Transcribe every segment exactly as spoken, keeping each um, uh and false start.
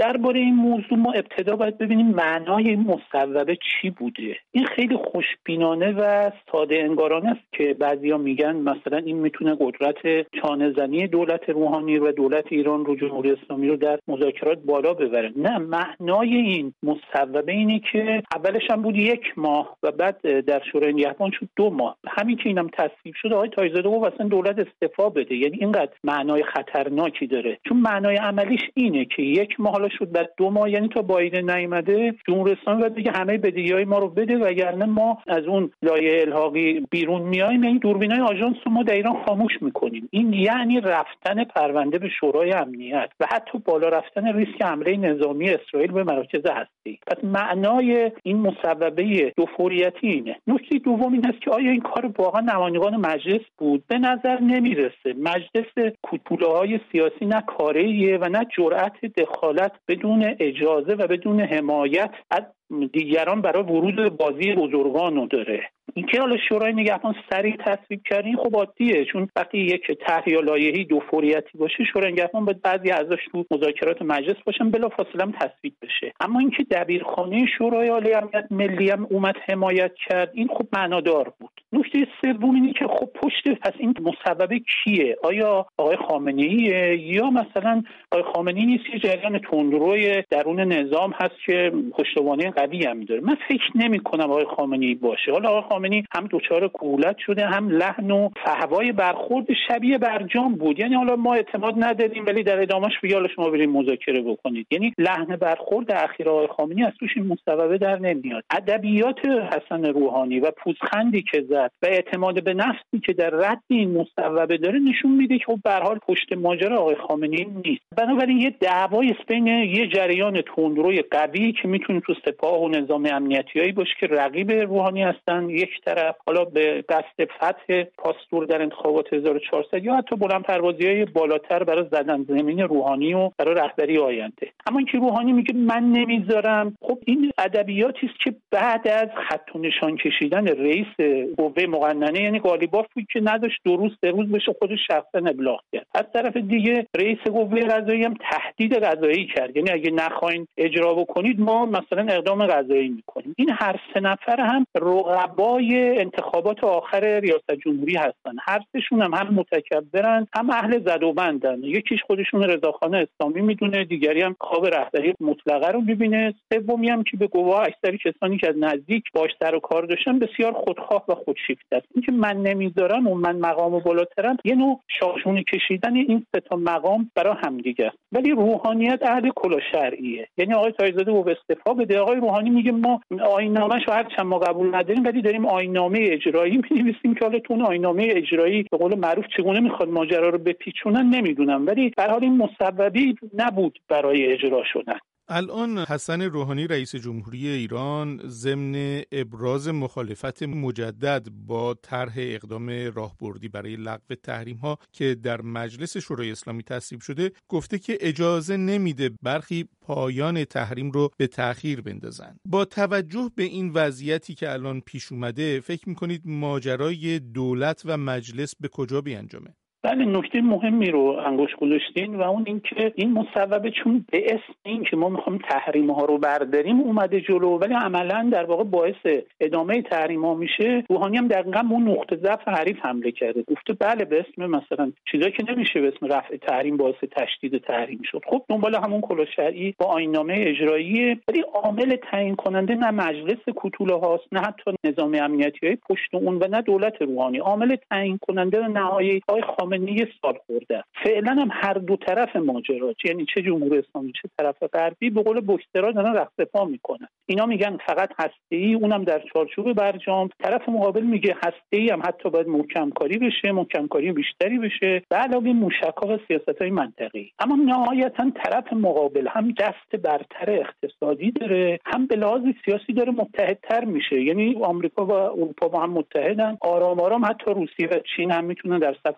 درباره این موضوع ما ابتدا باید ببینیم معنای این مصوبه چی بوده. این خیلی خوشبینانه و ساده انگارانه است که بعضیا میگن مثلا این میتونه قدرت چانه‌زنی دولت روحانی و دولت ایران رو، جمهوری اسلامی رو در مذاکرات بالا ببره. نه، معنای این مصوبه اینه که اولش هم بود یک ماه و بعد در شورای نگهبان شد دو ماه. همین که اینم تصویب شد آقای تاج‌زاده گفت اصلا دولت استعفا بده. یعنی اینقدر معنای خطرناکی داره، چون معنای عملیش اینه که یک ماه حالا شد بعد دو ماه، یعنی تا بایدن نیامده جمهوری اسلامی باید بگه همه بدهی‌های ما رو بده وگرنه ما از اون لایحه الحاقی بیرون میایم، یعنی دوربینای آژانس رو ما در ایران خاموش میکنیم. این یعنی رفتن پرونده به شورای امنیت و حتی بالا رفتن ریسک حمله نظامی اسرائیل به مراکز هسته‌ای. پس معنای این مصوبه دو فوریتی اینه. نکته دوم این است که آیا این کار واقعا نمایندگان مجلس بود؟ به نظر نمیرسه. مجلس کوتوله‌های سیاسی نه کاریه و نه جرأت دخالت بدون اجازه و بدون حمایت از دیگران برای ورود بازی بزرگان رو داره. اینکه حالا شورای نگهبان سریع تصویب کردین خب عادیه، چون وقتی یک طرح یا لایحه‌ای دو فوریتی باشه شورای نگهبان باید بعضی اعضاش تو مذاکرات مجلس باشن بلافاصله هم تصویب بشه. اما اینکه دبیرخانه شورای عالی امنیت ملی هم اومد حمایت کرد این خب معنادار بود. نکته سوم اینه که خب پشت پس این مصوبه کیه؟ آیا آقای خامنه‌ایه یا مثلا آقای خامنه‌ای نیست که جریان تندروی درون نظام هست که پشتوانه قوی هم داره؟ من فکر نمی‌کنم آقای خامنه‌ای باشه. حالا آقای خامنه‌ای هم دچار کهولت شده، هم لحن و فحوای برخورد شبیه برجام بود. یعنی حالا ما اعتماد نداریم ولی در ادامهش بگه حالا شما برید مذاکره بکنید. یعنی لحن برخورد اخیر آقای خامنه‌ای از توش این مصوبه در نمیاد. ادبیات حسن روحانی و پوزخندی که زد و اعتماد به نفسی که در رد این مصوبه داره نشون میده که خب به هر حال پشت ماجرا آقای خامنه‌ای نیست. بنابراین یه دعوای بین یه جریان تندروی قوی که میتونه تو سپاه و نظام امنیتیایی باشه که رقیب روحانی هستن یک طرف، حالا به قصد فتح پاستور در انتخابات هزار و چهارصد یا حتی بلند پروازی‌های بالاتر برای زدن زمین روحانی و برای رهبری آینده. اما اینکه روحانی میگه من نمیذارم، خب این ادبیاتی است که بعد از خط و نشان کشیدن رئیس قوه مقننه یعنی قالیبافی که نداشت دو روز سه روز بشه خودش شخصا ابلاغ کرد. از طرف دیگه رئیس قوه قضاییه هم تهدید قضایی کرد، یعنی اگه نخواین اجرا بکنید ما مثلا اقدام قضایی میکنیم. این هر سه نفر هم رقبای انتخابات آخر ریاست جمهوری هستن، هر سهشون هم هم متکبرن هم اهل زد و بندن. یکیش خودشون رضاخان اسلامی میدونه، دیگری هم خواب رهبری مطلقه رو میبینه، سومی هم که به گواه اکثر کسانی که از نزدیک باش سر و کار داشتن بسیار خودخواه و خودشیفته است. اینکه من نمیذارم و من مقام بالاترم یه نوع شاخشونه کشیدن این سه تا مقام برای همدیگه است. ولی روحانیت اهل کلا شرعیه، یعنی آقای تاج‌زاده و استعفا بده. آقای روحانی میگه ما آیین‌نامه‌ش رو هرچند ما قبول نداریم ولی داریم آیین‌نامه اجرایی می‌نویسیم که حالا تو آیین‌نامه اجرایی به قول معروف چگونه میخواد ماجرا رو بپیچونن نمیدونم، ولی به هر حال این مصوبی نبود برای اجرا شدن. الان حسن روحانی رئیس جمهوری ایران ضمن ابراز مخالفت مجدد با طرح اقدام راهبردی برای لغو تحریم‌ها که در مجلس شورای اسلامی تصویب شده گفته که اجازه نمیده برخی پایان تحریم رو به تأخیر بندازن. با توجه به این وضعیتی که الان پیش اومده فکر می‌کنید ماجرای دولت و مجلس به کجا بیانجامه؟ بله، نکته مهمی رو انگوش گذاشتین و اون اینکه این مصوبه چون به اسم این که ما میخوایم تحریم ها رو برداریم اومده جلو ولی عملا در واقع باعث ادامه تحریم ها میشه. روحانی هم دقیقاً اون نقطه ضعف حریف حمله کرده، گفته بله به اسم مثلا چیزایی که نمیشه به اسم رفع تحریم باعث تشدید تحریم شد. خب دنبال همون کلا شرعی با آیین‌نامه اجرایی، ولی عامل تعیین کننده نه مجلس کوتوله هاست نه حتی نظام امنیتی‌های پشت اون و نه دولت روحانی. عامل تعیین کننده و نهایی آقای خامنه‌ای سال خورده. فعلا هم هر دو طرف ماجرا، یعنی چه جمهوری اسلامی چه طرف غربی، به قول بوکسرها دارن رقص‌پا میکنن. اینا میگن فقط هسته‌ای، اونم در چارچوب برجام. طرف مقابل میگه هسته‌ای هم حتی باید محکم کاری بشه، محکم کاری بیشتری بشه، به علاوه موشک‌ها و سیاست‌های منطقی. اما نهایتاً طرف مقابل هم دست برتر اقتصادی داره، هم به لحاظ سیاسی داره متحدتر میشه. یعنی آمریکا و اروپا با هم متحدن، آرام آرام حتی روسیه و چین هم میتونن در صف مقابل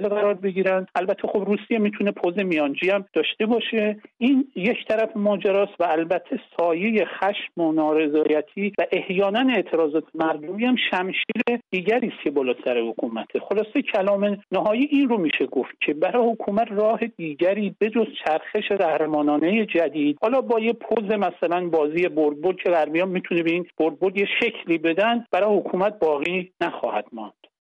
مسئله قرار بگیرن. البته خب روسیه میتونه پوز میانجی هم داشته باشه. این یک طرف ماجراست و البته سایه خشم و نارضایتی و احیانا اعتراضات مردمی هم شمشیر دیگری است که بالا سر حکومته. خلاصه کلام نهایی این رو میشه گفت که برای حکومت راه دیگری بجز چرخش قهرمانانه جدید، حالا با یه پوز مثلا بازی بردبرد که غربیان میتونه به این بردبرد یه شکلی بدن، برای حکومت باقی نخواهد ماند.